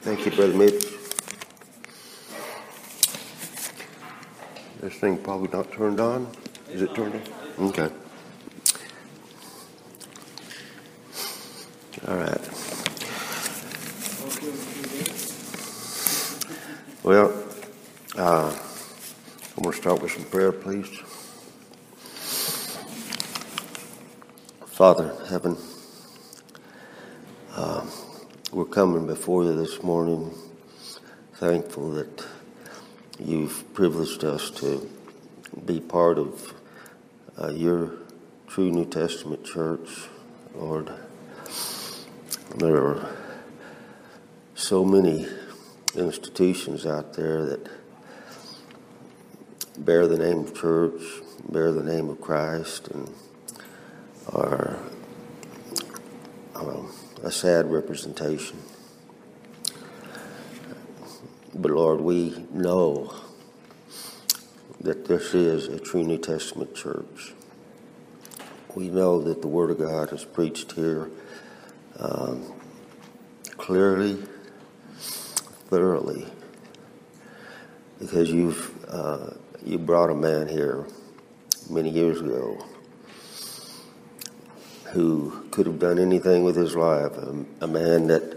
Thank you, Brother Mitch. This thing probably not turned on. Is it turned on? Okay. All right. Well, I'm going to start with some prayer, please. Father in heaven, we're coming before you this morning, thankful that you've privileged us to be part of your true New Testament church, Lord. There are so many institutions out there that bear the name of church, bear the name of Christ, and are a sad representation. But Lord, we know that this is a true New Testament church. We know that the Word of God is preached here clearly, thoroughly, because you brought a man here many years ago who could have done anything with his life, a man that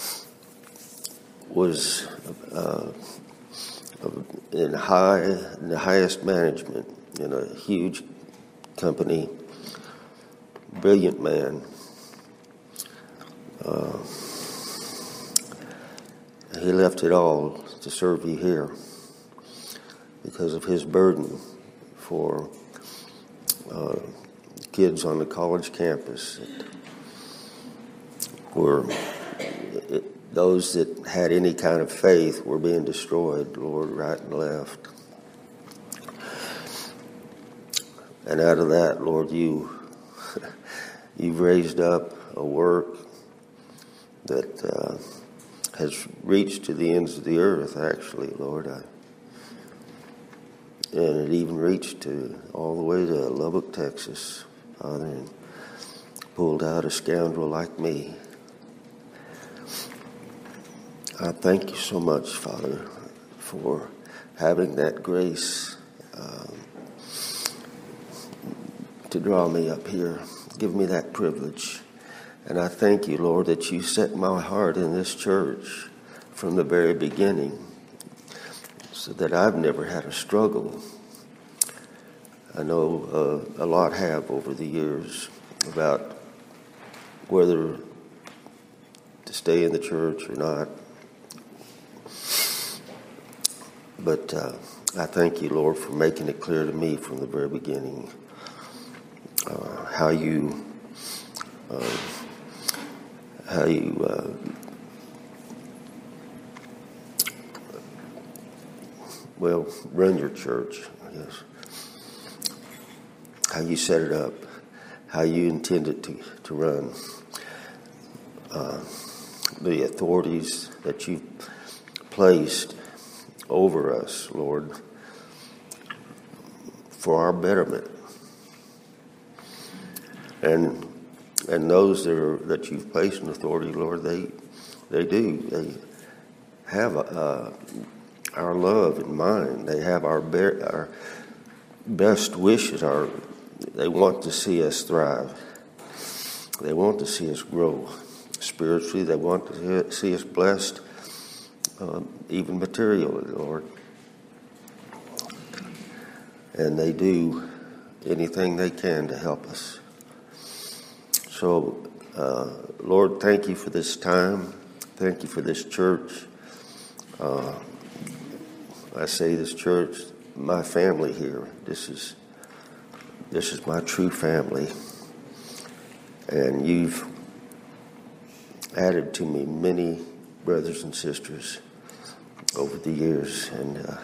was in the highest management in a huge company, brilliant man. He left it all to serve you here because of his burden for kids on the college campus that were those that had any kind of faith were being destroyed, Lord, right and left. And out of that, Lord, you've raised up a work that has reached to the ends of the earth, actually, Lord. And it even reached to all the way to Lubbock, Texas, Father, and pulled out a scoundrel like me. I thank you so much, Father, for having that grace to draw me up here. Give me that privilege. And I thank you, Lord, that you set my heart in this church from the very beginning so that I've never had a struggle. I know a lot have over the years about whether to stay in the church or not. But I thank you, Lord, for making it clear to me from the very beginning how you run your church, I guess. How you set it up, how you intend it to run. The authorities that you've placed over us, Lord, for our betterment. And those that you've placed in authority, Lord, they have our love in mind. They have our best wishes. They want to see us thrive. They want to see us grow spiritually. They want to see us blessed, even materially, Lord. And they do anything they can to help us. So, Lord, thank you for this time. Thank you for this church. I say this church, my family here. This is my true family. And you've added to me many brothers and sisters over the years, and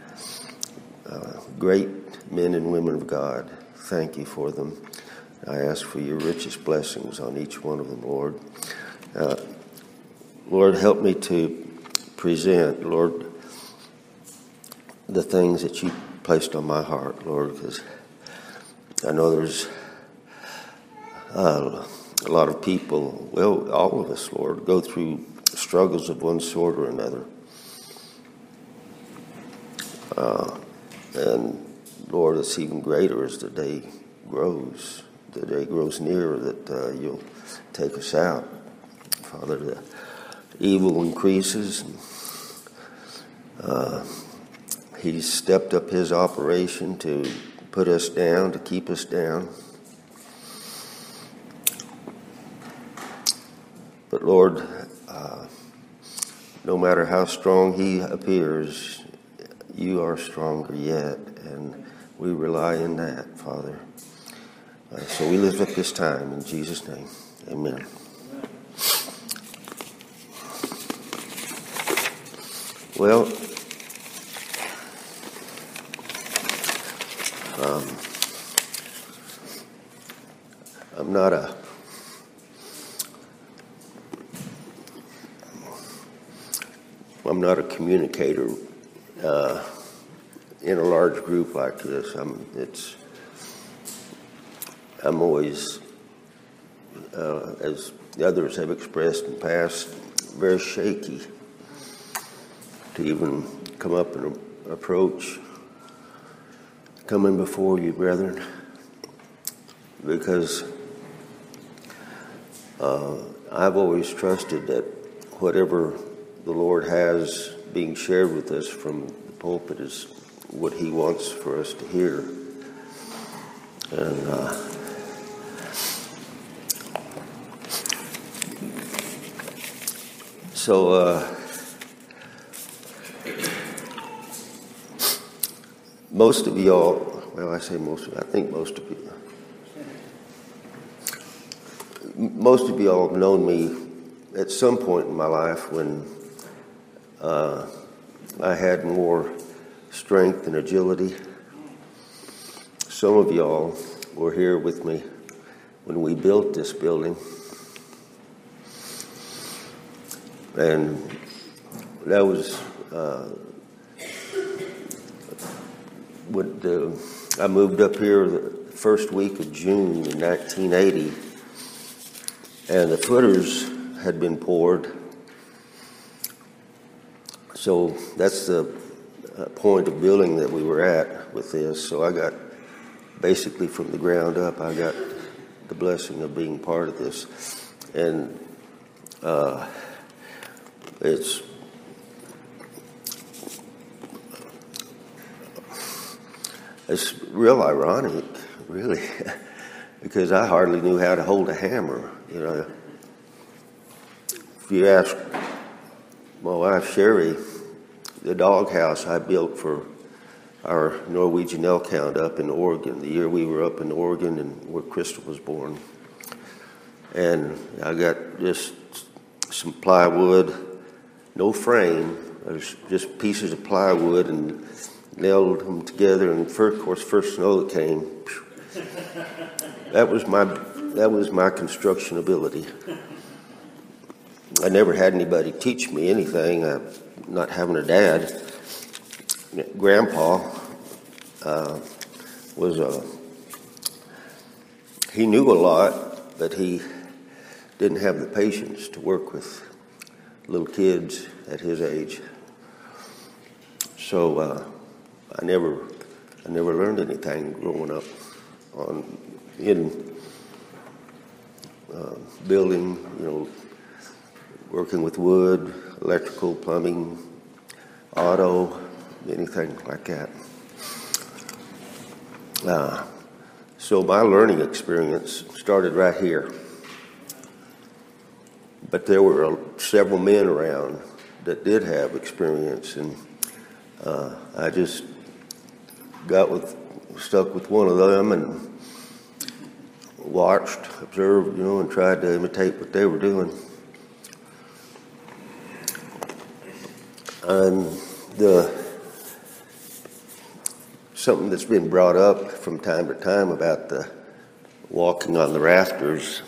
great men and women of God. Thank you for them. I ask for your richest blessings on each one of them, Lord. Lord, help me to present, Lord, the things that you placed on my heart, Lord, because I know there's a lot of people, well, all of us, Lord, go through struggles of one sort or another. And Lord, it's even greater as the day grows nearer that you'll take us out. Father, the evil increases. He's stepped up his operation to put us down, to keep us down. But Lord, no matter how strong he appears, you are stronger yet, and we rely in that, Father. So we lift up this time in Jesus' name. Amen. Well, I'm not a communicator in a large group like this. I'm always, as the others have expressed in the past, very shaky to even come up and approach coming before you, brethren, because I've always trusted that whatever the Lord has being shared with us from the pulpit is what he wants for us to hear. And so most of y'all, well, I say most of, I think most of y'all have known me at some point in my life when I had more strength and agility. Some of y'all were here with me when we built this building. And that was I moved up here the first week of June in 1980, and the footers had been poured. So that's the point of building that we were at with this. So I got, basically from the ground up, I got the blessing of being part of this. And it's real ironic, really, because I hardly knew how to hold a hammer. You know, if you ask my wife Sherry, the doghouse I built for our Norwegian elk hound up in Oregon, the year we were up in Oregon and where Crystal was born, and I got just some plywood, no frame, just pieces of plywood, and nailed them together. And first snow that came, that was my construction ability. I never had anybody teach me anything. Not having a dad, Grandpa he knew a lot, but he didn't have the patience to work with little kids at his age. So I never learned anything growing up in building, working with wood, electrical, plumbing, auto, anything like that. So my learning experience started right here. But there were several men around that did have experience, and I just stuck with one of them and watched, observed, and tried to imitate what they were doing. And something that's been brought up from time to time about the walking on the rafters.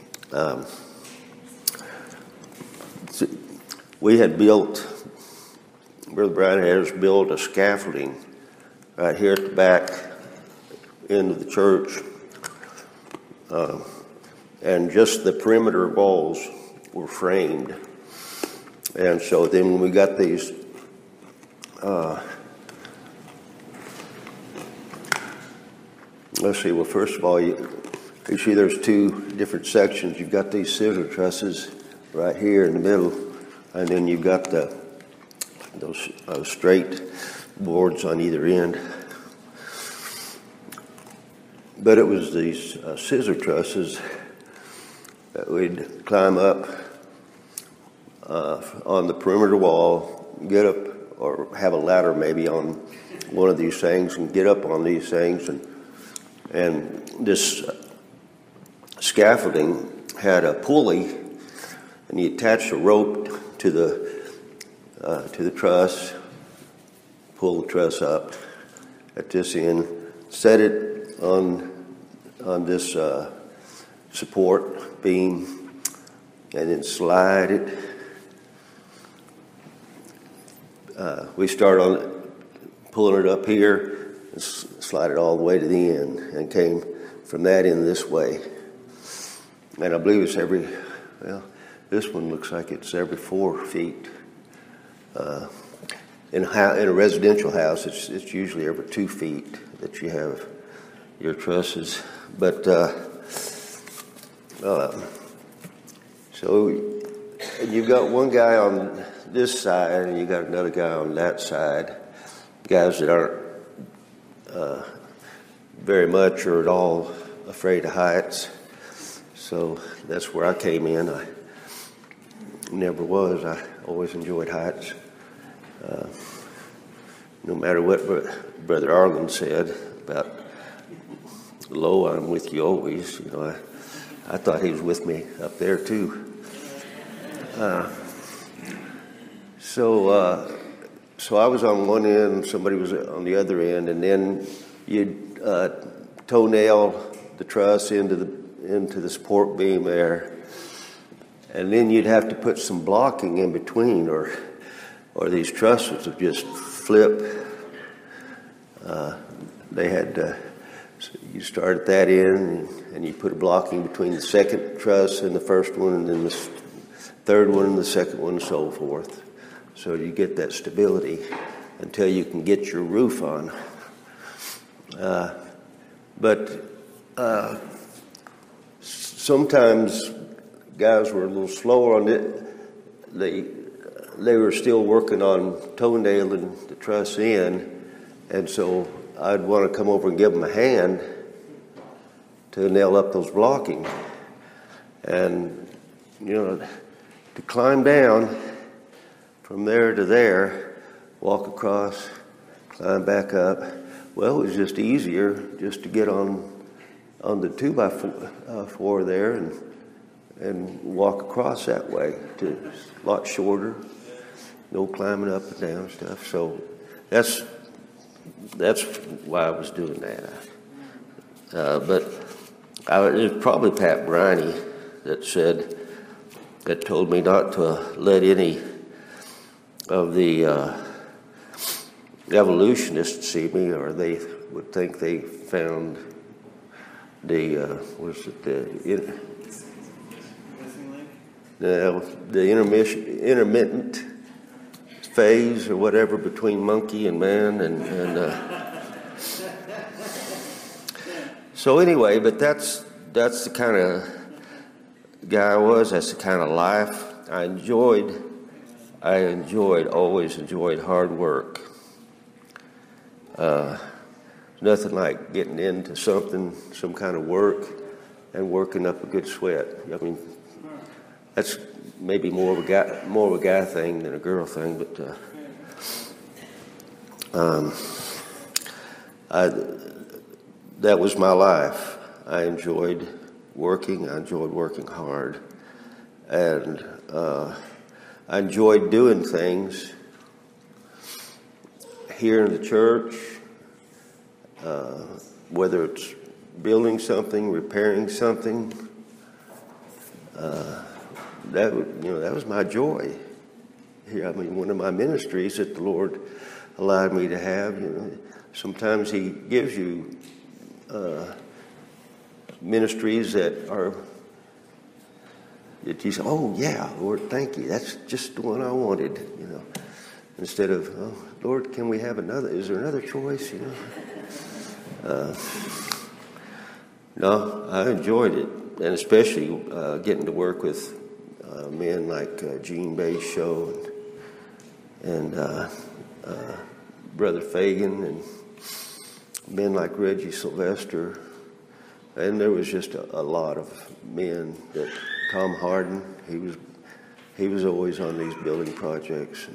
We had built, Brother Brian had us build a scaffolding right here at the back end of the church, and just the perimeter walls were framed. And so then when we got these let's see, well, first of all, you see there's two different sections. You've got these scissor trusses right here in the middle, and then you've got those straight boards on either end. But it was these scissor trusses that we'd climb up on the perimeter wall, get up, or have a ladder maybe on one of these things, and get up on these things, and this scaffolding had a pulley, and you attach a rope to the truss, pull the truss up at this end, set it on this support beam, and then slide it. We start on pulling it up here and slide it all the way to the end, and came from that end this way. And I believe it's this one looks like it's every 4 feet. In a residential house, it's usually every 2 feet that you have your trusses. But so you've got one guy on this side, and you got another guy on that side. Guys that aren't very much or at all afraid of heights. So that's where I came in. I never was. I always enjoyed heights. No matter what Brother Arlen said about lo, I'm with you always. I thought he was with me up there too. So I was on one end, somebody was on the other end, and then you'd toenail the truss into the support beam there, and then you'd have to put some blocking in between, or these trusses would just flip. They had you start at that end, and you put a blocking between the second truss and the first one, and then the third one and the second one, and so forth. So you get that stability until you can get your roof on. But sometimes guys were a little slower on it. They were still working on toenailing the truss in, and so I'd want to come over and give them a hand to nail up those blocking. And, to climb down from there to there, walk across, climb back up. Well, it was just easier just to get on the 2x4 there and walk across that way. It's a lot shorter, no climbing up and down stuff. So that's why I was doing that. But it was probably Pat Briney that told me not to let any of the evolutionists see me, or they would think they found the intermittent phase or whatever between monkey and man, and so anyway, but that's the kind of guy I was. That's the kind of life I enjoyed. Always enjoyed hard work. Nothing like getting into some kind of work, and working up a good sweat. I mean, that's maybe more of a guy thing than a girl thing, but that was my life. I enjoyed working. I enjoyed working hard, and I enjoyed doing things here in the church, whether it's building something, repairing something. That was my joy. Here, one of my ministries that the Lord allowed me to have. Sometimes He gives you ministries that are, that you say, "Oh yeah, Lord, thank you. That's just the one I wanted." Instead of, "Oh Lord, can we have another? Is there another choice?" No, I enjoyed it, and especially getting to work with men like Gene Bashow and Brother Fagan and men like Reggie Sylvester. And there was just a lot of men that Tom Harden, he was always on these building projects.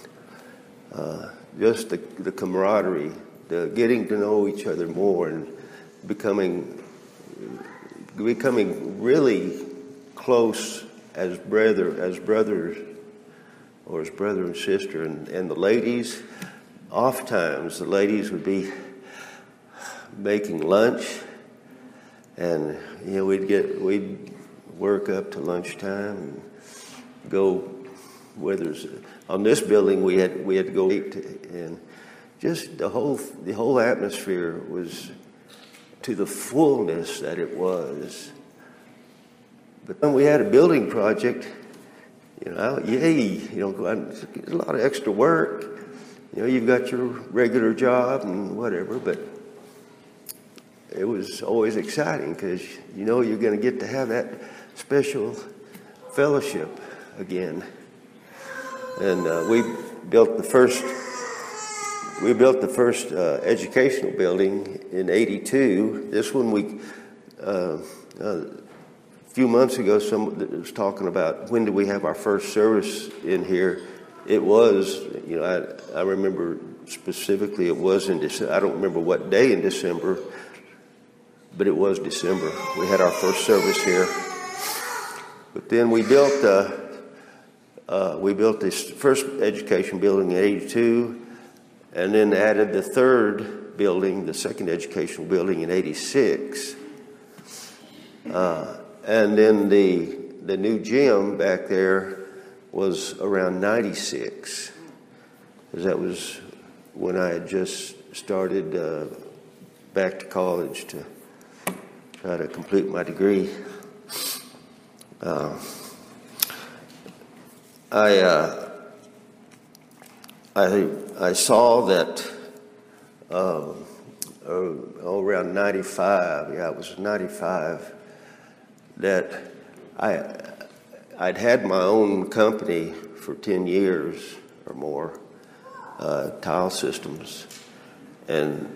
Just the camaraderie, the getting to know each other more and becoming really close as brothers or as brother and sister. And the ladies, oftentimes the ladies would be making lunch, and we'd work up to lunchtime and go, whether it's on this building we had to go eat, and just the whole atmosphere was to the fullness that it was. But when we had a building project, there's a lot of extra work. You've got your regular job and whatever, but it was always exciting because you're going to get to have that special fellowship again. And we built the first educational building in '82. This one a few months ago, someone was talking about when did we have our first service in here. It was, I remember specifically it was in December. I don't remember what day in December, but it was December. We had our first service here. But then we built this first education building in '82, and then added the third building, the second educational building, in '86. And then the new gym back there was around '96, because that was when I had just started back to college to try to complete my degree. I saw that around '95. Yeah, it was '95 that I'd had my own company for 10 years or more, Tile Systems, and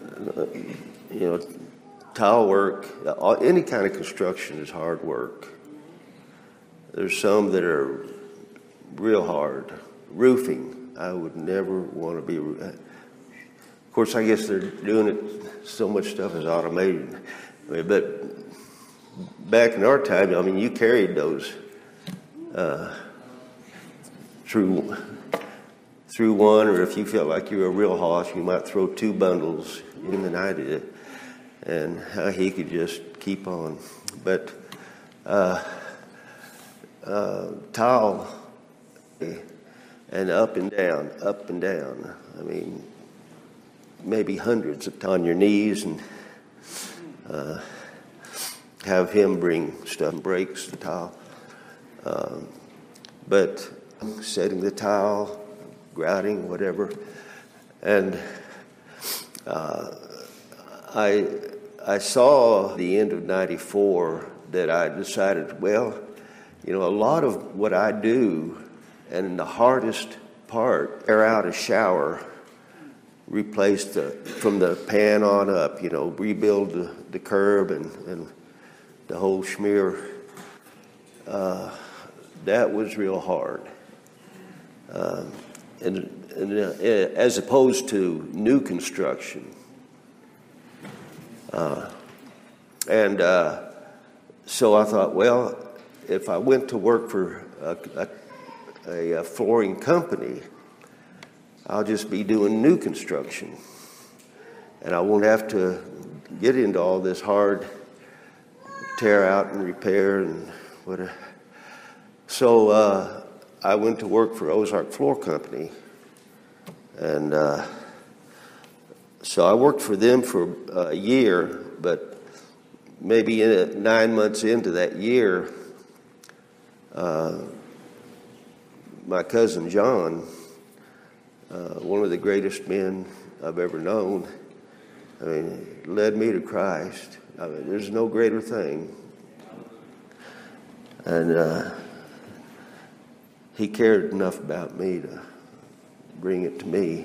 tile work. Any kind of construction is hard work. There's some that are real hard. Roofing, I would never want to be. Of course, I guess they're doing it. So much stuff is automated. But back in our time, you carried those through one, or if you felt like you were a real hoss, you might throw 2 bundles. Even I did, and he could just keep on. But tile, and up and down. Maybe hundreds of times on your knees, and have him bring stuff, breaks the tile. But setting the tile, grouting, whatever. And I saw the end of '94 that I decided, a lot of what I do, and the hardest part, air out a shower, replace from the pan on up, rebuild the curb and the whole schmear. That was real hard. And as opposed to new construction. So I thought, if I went to work for a flooring company, I'll just be doing new construction, and I won't have to get into all this hard tear out and repair and whatever. So I went to work for Ozark Floor Company, and so I worked for them for a year, but maybe 9 months into that year, My cousin John, one of the greatest men I've ever known, I mean, led me to Christ. I mean, there's no greater thing. And he cared enough about me to bring it to me.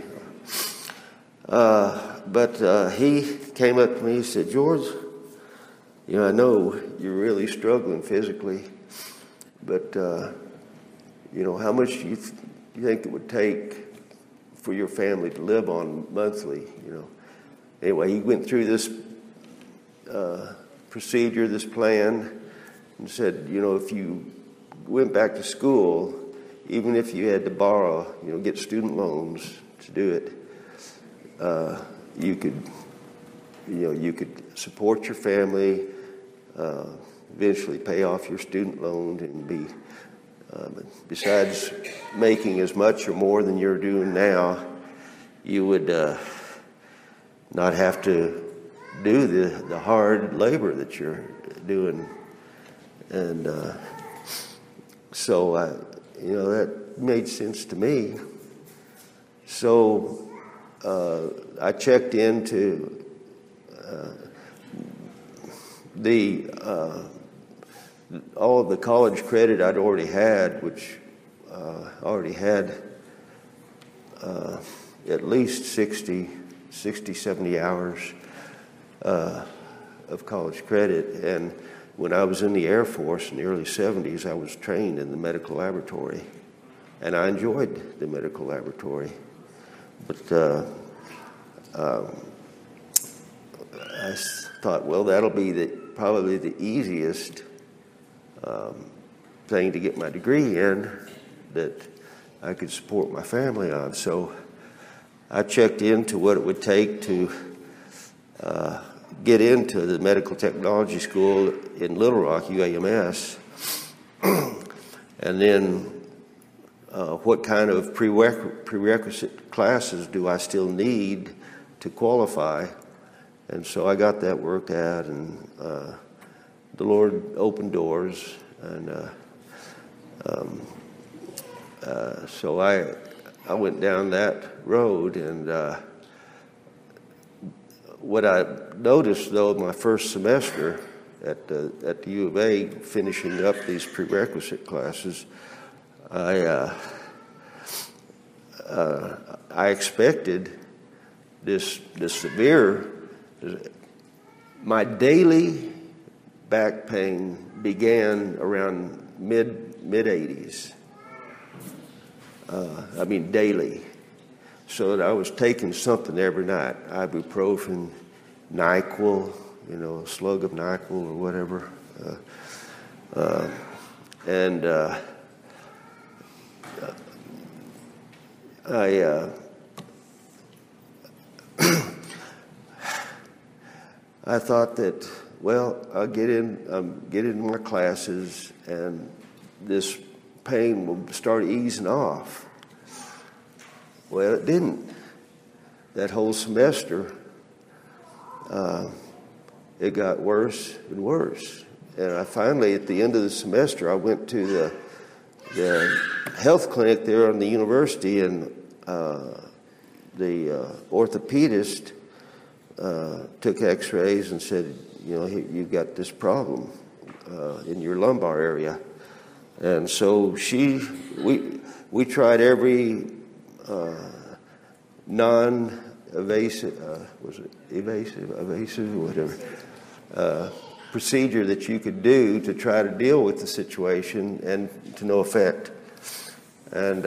But he came up to me and said, "George, you know, I know you're really struggling physically, but, you know, how much do you think it would take for your family to live on monthly?" You know. Anyway, he went through this procedure, this plan, and said, you know, if you went back to school, even if you had to borrow, you know, get student loans to do it, you could support your family, eventually pay off your student loan, and be besides making as much or more than you're doing now, you would not have to do the hard labor that you're doing. And so, you know, that made sense to me. So I checked into all of the college credit I'd already had, which I already had at least 60, 70 hours of college credit. And when I was in the Air Force in the early 70s, I was trained in the medical laboratory, and I enjoyed the medical laboratory. But I thought, well, that'll be probably the easiest thing to get my degree in that I could support my family on. So I checked into what it would take to get into the medical technology school in Little Rock, UAMS, and then what kind of prerequisite classes do I still need to qualify. And so I got that worked out, and the Lord opened doors, and so I went down that road. And what I noticed, though, my first semester at the U of A, finishing up these prerequisite classes, I expected this severe. My daily back pain began around mid 80s. I mean, daily. So that I was taking something every night, ibuprofen, NyQuil, you know, a slug of NyQuil or whatever. I thought that, well, I'll get in my classes, and this pain will start easing off. Well, it didn't. That whole semester, it got worse and worse. And I finally, at the end of the semester, I went to the health clinic there on the university, and the orthopedist took x-rays and said, you know, you've got this problem in your lumbar area. And so we tried every non-evasive, evasive, whatever, procedure that you could do to try to deal with the situation, and to no effect. And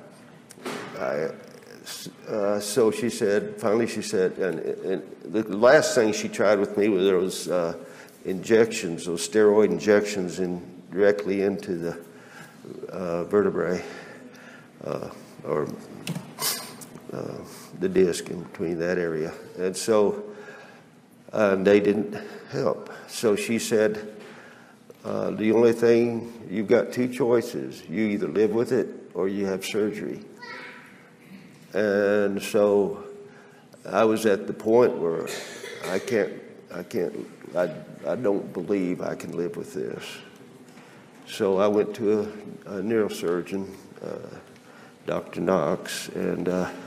so she said, finally she said, and the last thing she tried with me was there was injections, those steroid injections directly into the vertebrae, or the disc in between that area. And so they didn't help. So she said, the only thing, you've got two choices. You either live with it or you have surgery. And so I was at the point where I don't believe I can live with this. So I went to a neurosurgeon, Dr. Knox, and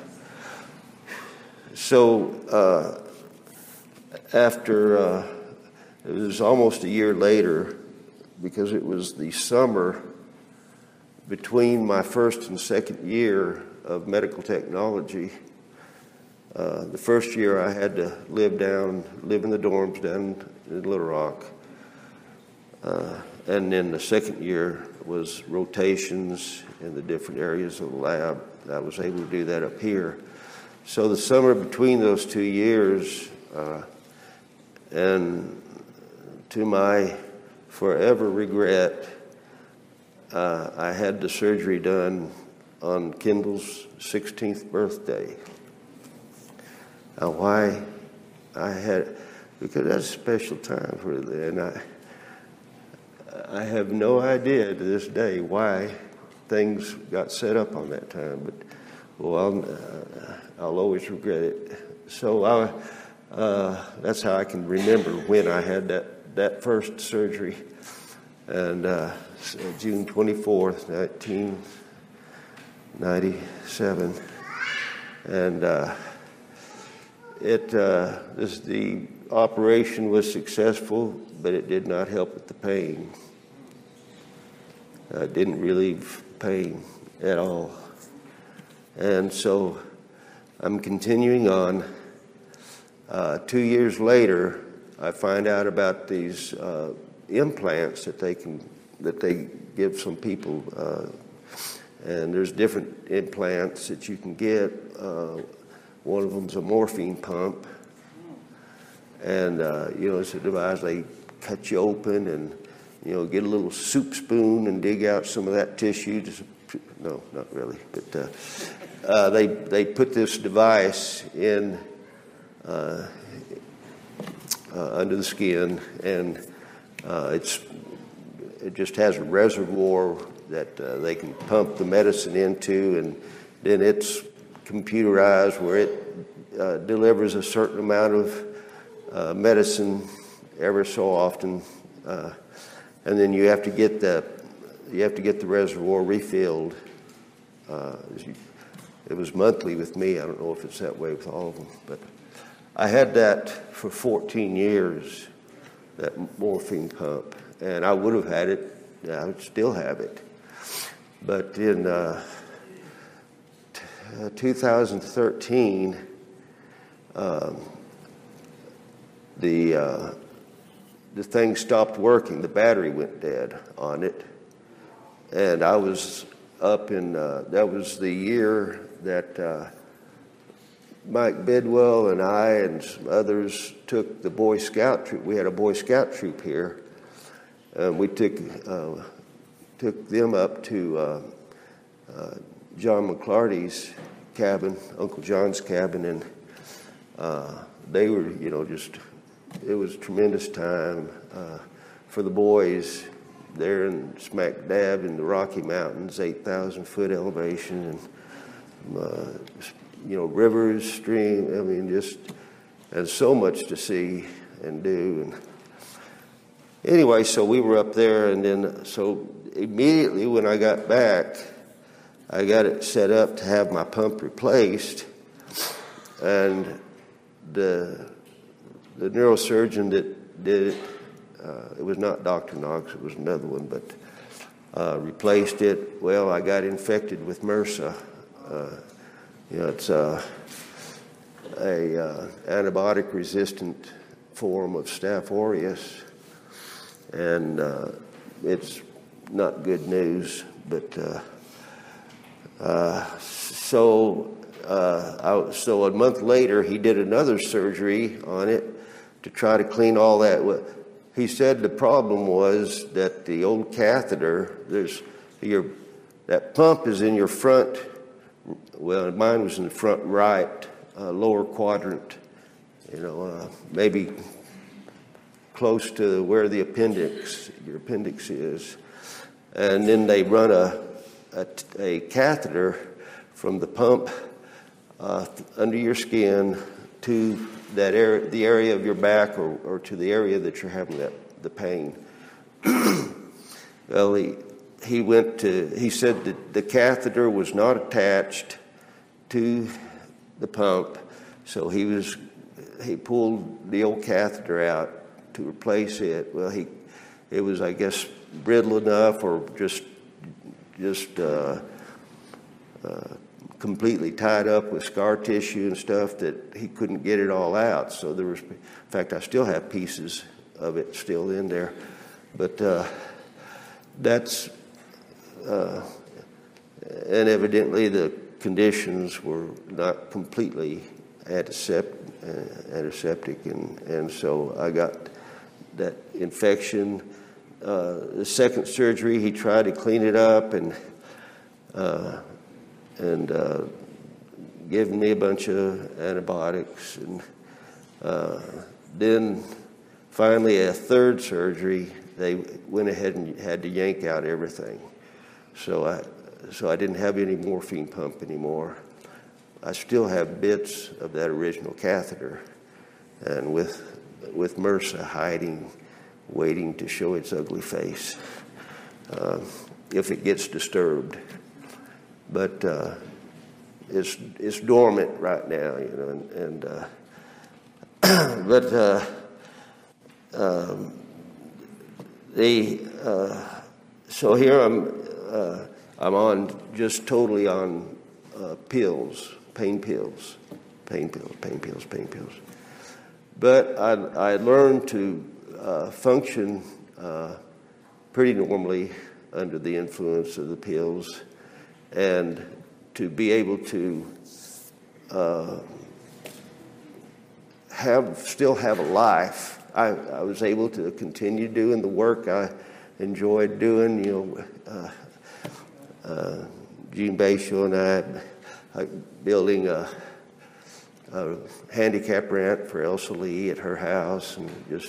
after it was almost a year later, because it was the summer between my first and second year of medical technology. The first year I had to live in the dorms down in Little Rock. And then the second year was rotations in the different areas of the lab. I was able to do that up here. So the summer between those 2 years, and to my forever regret, I had the surgery done on Kendall's 16th birthday. Now, why I had, because that's a special time for it, and I have no idea to this day why things got set up on that time, but I'll always regret it. So that's how I can remember when I had that first surgery, and June 24th, 1997, and the operation was successful, but it did not help with the pain. It didn't relieve pain at all. And so I'm continuing on. 2 years later, I find out about these implants that they give some people, and there's different implants that you can get. One of them's a morphine pump, and it's a device they cut you open and get a little soup spoon and dig out some of that tissue. No, not really, but they put this device in under the skin, and it just has a reservoir that they can pump the medicine into, and then it's computerized where it delivers a certain amount of medicine ever so often, and then you have to get the reservoir refilled. It was monthly with me. I don't know if it's that way with all of them, but I had that for 14 years, that morphine pump, and I would have had it. I would still have it, but in 2013, the thing stopped working. The battery went dead on it, and I was up in. That was the year that Mike Bidwell and I and some others took the Boy Scout troop. We had a Boy Scout troop here, and we took them up to John McClarty's cabin, Uncle John's cabin, and they were, it was a tremendous time for the boys there in smack dab in the Rocky Mountains, 8,000 foot elevation, and rivers, stream. I mean, and so much to see and do. And anyway, so we were up there, and then so immediately when I got back, I got it set up to have my pump replaced, and the neurosurgeon that did it, it was not Dr. Knox, it was another one, but replaced it. Well, I got infected with MRSA. It's a antibiotic-resistant form of Staph aureus, and it's not good news, but so a month later, he did another surgery on it to try to clean all that. He said the problem was that the old catheter, that pump is in your front. Well, mine was in the front right, lower quadrant. Maybe close to where your appendix is, and then they run a catheter from the pump under your skin to that area, the area of your back, or to the area that you're having the pain. Well, he said that the catheter was not attached to the pump, so he pulled the old catheter out to replace it. Well, it was, I guess, brittle enough or just completely tied up with scar tissue and stuff that he couldn't get it all out. So in fact, I still have pieces of it still in there. But that's, and evidently the conditions were not completely antiseptic, and so I got that infection. The second surgery, he tried to clean it up and gave me a bunch of antibiotics, and then finally a third surgery, they went ahead and had to yank out everything. So I didn't have any morphine pump anymore. I still have bits of that original catheter, and with MRSA hiding, waiting to show its ugly face if it gets disturbed. But it's dormant right now, so here I'm on just totally on pills, pain pills. But I learned to function pretty normally under the influence of the pills, and to be able to still have a life. I was able to continue doing the work I enjoyed doing. Gene Bashel and I building a handicap ramp for Elsa Lee at her house, and just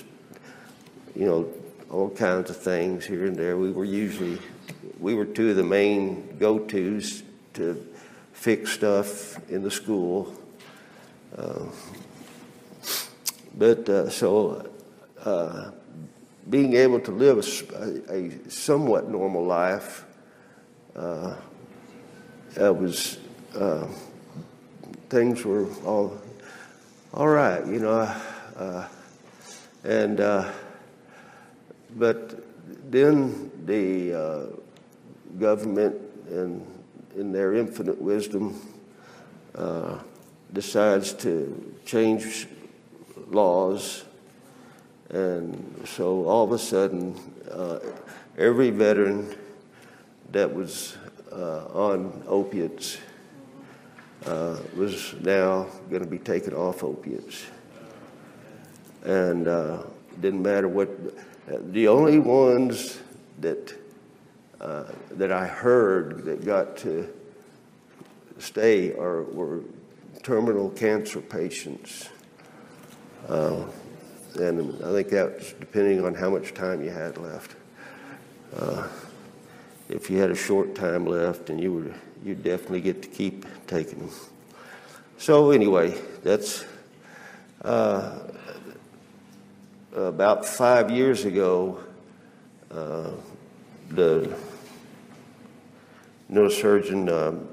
all kinds of things here and there. We were two of the main go-tos to fix stuff in the school. Being able to live a somewhat normal life, things were all right, but then the government, and in their infinite wisdom, decides to change laws, and so all of a sudden, every veteran that was on opiates was now going to be taken off opiates, and didn't matter what. The only ones that I heard that got to stay were terminal cancer patients. And I think that's depending on how much time you had left. If you had a short time left, and you'd definitely get to keep taking them. So anyway, that's about 5 years ago. The neurosurgeon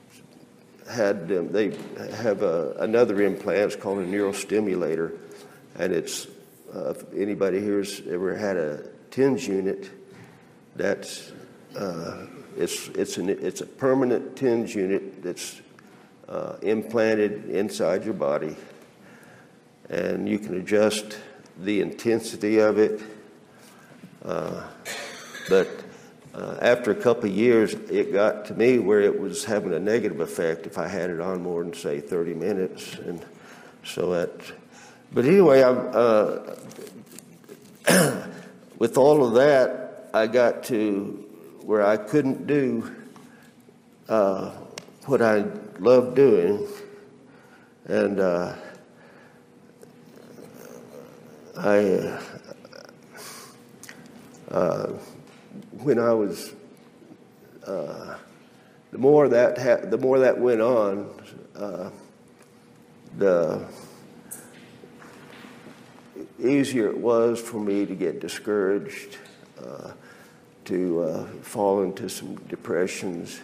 they have another implant. It's called a neurostimulator, and it's if anybody here's ever had a TENS unit, that's it's a permanent TENS unit that's implanted inside your body, and you can adjust the intensity of it. But after a couple of years, it got to me where it was having a negative effect if I had it on more than, say, 30 minutes. And so but anyway, with all of that, I got to where I couldn't do what I loved doing. And when I was, the more that went on, the easier it was for me to get discouraged. to fall into some depressions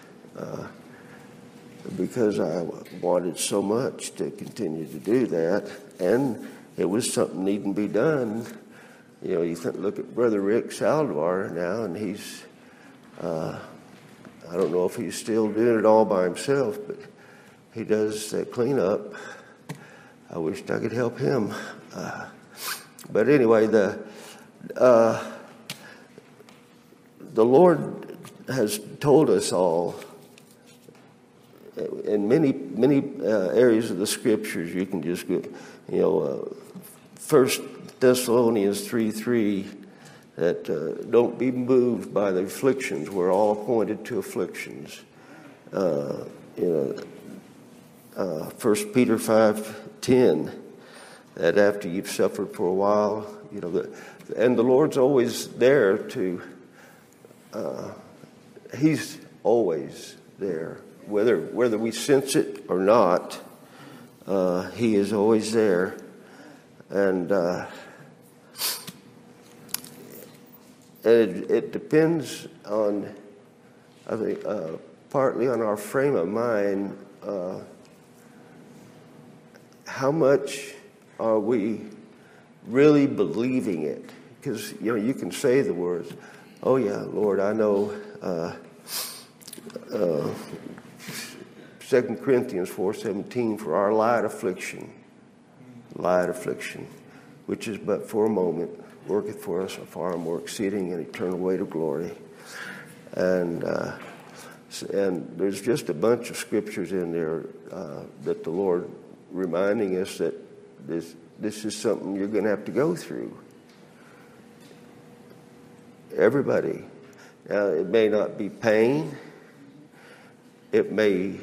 because I wanted so much to continue to do that, and it was something needing to be done. You know, look at Brother Rick Saldivar now, and he's, I don't know if he's still doing it all by himself, but he does that cleanup. I wished I could help him. But anyway, the Lord has told us all in many areas of the Scriptures. You can just go, 1 Thessalonians 3:3, that don't be moved by the afflictions. We're all appointed to afflictions. 1 Peter 5:10, that after you've suffered for a while, and the Lord's always there to. He's always there, whether we sense it or not. He is always there, and it depends on, I think, partly on our frame of mind. How much are we really believing it? Because you can say the words, "Oh yeah, Lord, I know." 2 Corinthians 4:17, for our light affliction, which is but for a moment, worketh for us a far more exceeding and eternal weight of glory. And there's just a bunch of scriptures in there that the Lord reminding us that this is something you're going to have to go through. Everybody. Now, it may not be pain. It may,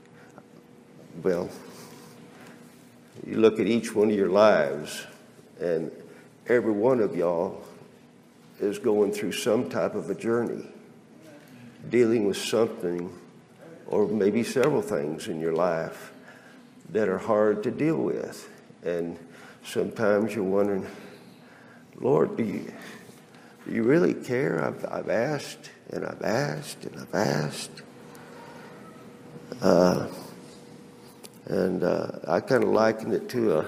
you look at each one of your lives, and every one of y'all is going through some type of a journey, dealing with something, or maybe several things in your life that are hard to deal with. And sometimes you're wondering, Lord, do you really care? I've asked, and I've asked, and I've asked. I kind of liken it to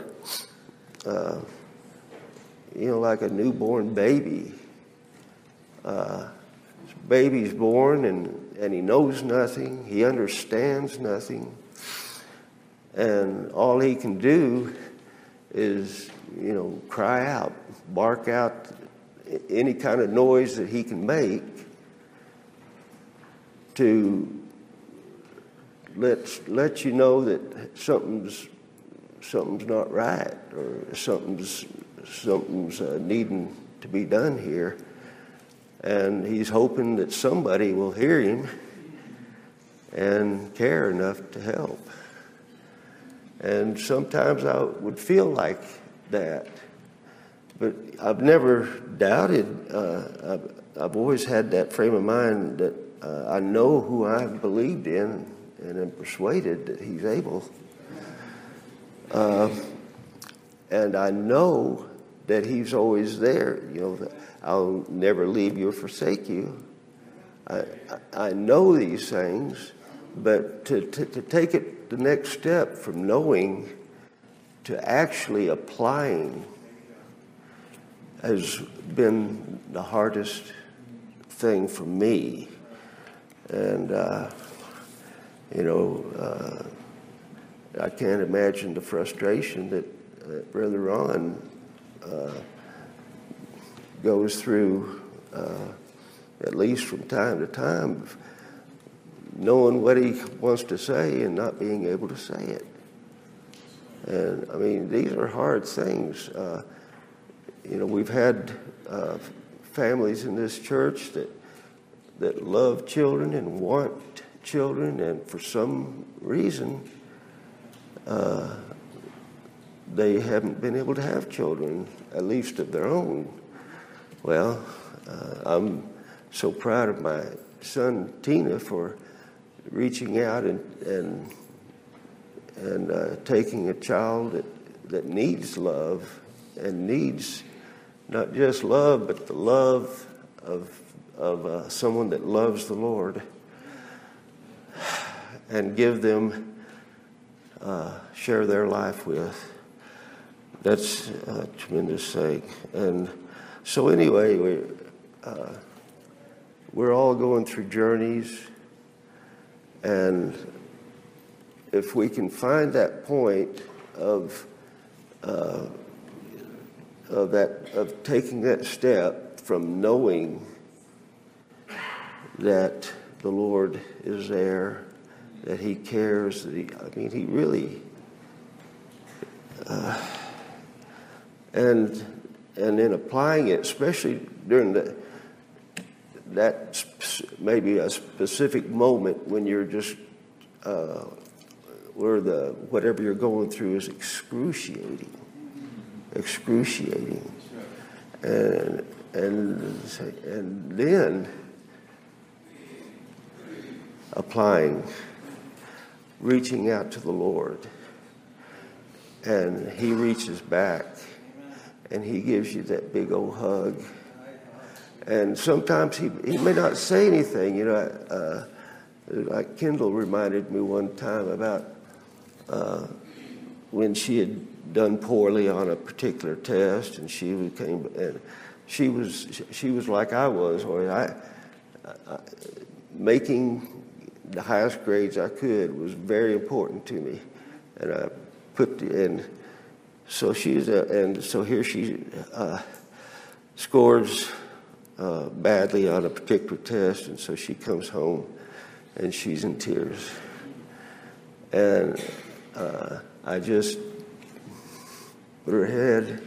like a newborn baby. Baby's born and he knows nothing. He understands nothing. And all he can do is, cry out, bark out any kind of noise that he can make to let you know that something's not right, or something's needing to be done here. And he's hoping that somebody will hear him and care enough to help. And sometimes I would feel like that. But I've never doubted. I've always had that frame of mind that I know who I've believed in and am persuaded that he's able. And I know that he's always there. I'll never leave you or forsake you. I know these things, but to take it the next step from knowing to actually applying has been the hardest thing for me. And, I can't imagine the frustration that Brother Ron goes through, at least from time to time, knowing what he wants to say and not being able to say it. And, these are hard things. We've had families in this church that love children and want children, and for some reason they haven't been able to have children, at least of their own. Well, I'm so proud of my son Tina for reaching out and taking a child that needs love, and needs not just love, but the love of of someone that loves the Lord and give them, share their life with. That's a tremendous thing. And so anyway, we're all going through journeys, and if we can find that point of taking that step from knowing that the Lord is there, that He cares, that He really, and in applying it, especially during that maybe a specific moment when you're just where whatever you're going through is excruciating, and then applying, reaching out to the Lord, and He reaches back and He gives you that big old hug. And sometimes he may not say anything, like Kendall reminded me one time about when she had done poorly on a particular test, and she was like I was, or making the highest grades I could was very important to me, and I put in. So here she scores badly on a particular test, and so she comes home and she's in tears, and I just put her head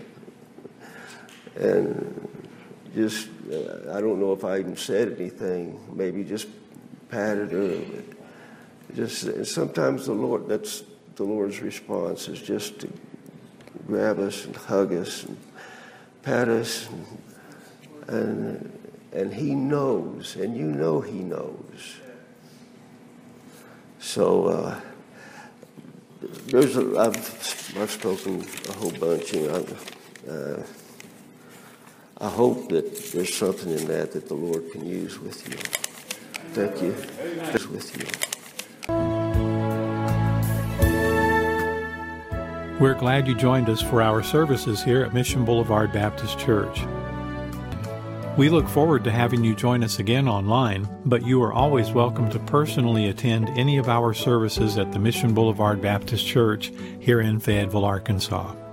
and just I don't know if I even said anything, maybe just patted her. Just sometimes that's the Lord's response, is just to grab us and hug us and pat us, and He knows, and you know He knows. So I've spoken a whole bunch. I hope that there's something in that the Lord can use with you. Thank you. Just with you. We're glad you joined us for our services here at Mission Boulevard Baptist Church. We look forward to having you join us again online, but you are always welcome to personally attend any of our services at the Mission Boulevard Baptist Church here in Fayetteville, Arkansas.